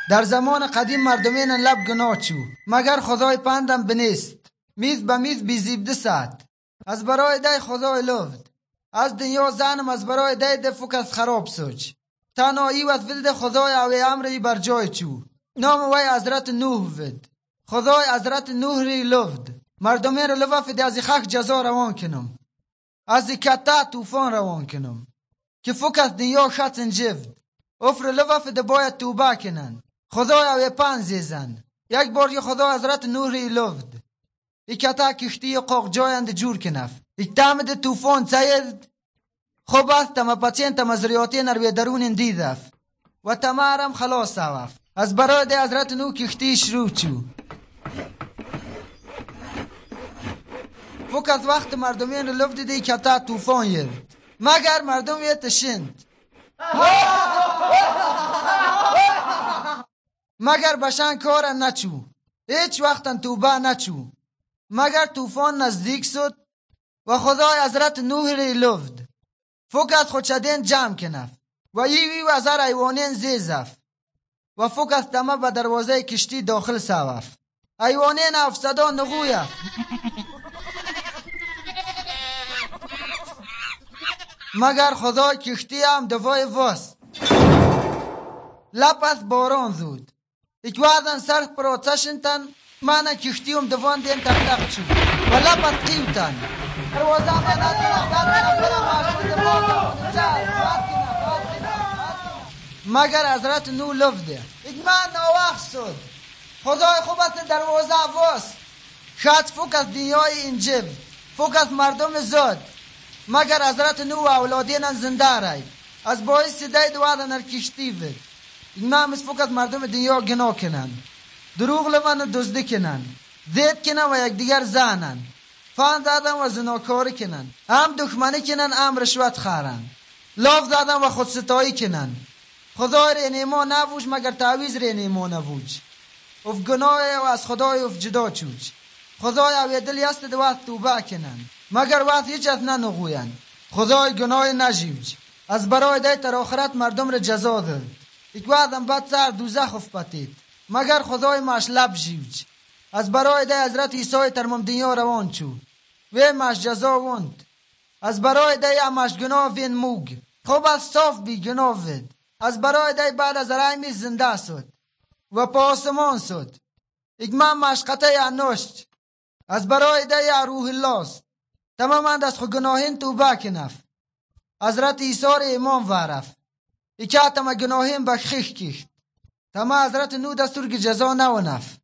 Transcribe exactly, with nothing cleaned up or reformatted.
در زمان قدیم مردمین لب گناه چو، مگر خدای پندم بنیست. میز به میز بیزیبده ساعت، از برای دی خدای لفت. از دنیا زنم از برای دی ده فکت خراب سوچ. تنهایی و ولد خدای او امری بر جای چو. نام وی حضرت نوح ود. خدای حضرت نوح ری لفت. مردمین رو لفت از خاک جزا روان کنم، از کتا توفان روان کنم که فکت دنیا خطن جفت. افر لفت باید توبه کنن. خدای او پن زیزن. یک بار یه خدای حضرت نوح ری لفت. ای کتا کشتی قاق جایند جور کنف. ای تامد توفان سید خوب است تما پچین تما زریاتی نروی درون دیدف و تمارم خلاص سواف. از برای ده حضرت نوح کشتی شروع چو. فکت وقت مردمین رو لفت دی کتا توفان یرد، مگر مردم یه تشند. مگر بشن کارن نچو، هیچ وقتن توبه نچو. مگر توفان نزدیک شد و خدای حضرت نوح ری لفت. فکت خودشدین جمع کنف و ایوی و هزار ایوانین زیزف و فکت تمه به دروازه کشتی داخل سوف. ایوانین افسدا نغویف. مگر خدای کشتی هم دوای وست. لپس باران زود اکوادن سرخ پراتشنتن. من کشتی هم دوان دین تقلق چود و لپس قیوتن. روزا من مگر حضرت نو لفده اجمان نواخ شد. خدای خوب است دروازه واست. خط فکت دنیای انجب فکت مردم زاد. مگر حضرت نو و اولادین زنده رای از باعث دید وادن ار کشتی ود. اجمان مس فکت مردم دنیا گناه کنن، دروغ لمن و دزدی کنن، زید کنن و یک دیگر زنن، فان دادن و زناکاری کنن، هم دشمنی کنن هم رشوت خارن، لاف دادن و خودستایی کنن. خدای ری نیما نبوش مگر تعویز ری نیما نبوش. اف گناه و از خدای اف جدا چوش. خدای او دل یست دوات توبه کنن مگر وقت هیچ از ننغوین. خدای گناه نجیوج از برای دی تر آخرت مردم را جزا داد. اکوادم بد سر دوزخ اف پتید مگر خدای ماش لب جیوج. از برای دی حضرت عیسی ترمم دنیا روان چو وی ماش جزا وند. از برای دی اماش گناه وین موگ خوب از صاف بی گناه ود. از برای دی بعد از رایمی زنده شد و پاسمان شد. اجمان مشقته انوشت. از برای دی روح الله است. تماما از خود گناهین توبه کنف. حضرت عیسی ری امام وارف اکا تما گناهین بخیخ کشت. تما حضرت نو دستور که جزا نونف.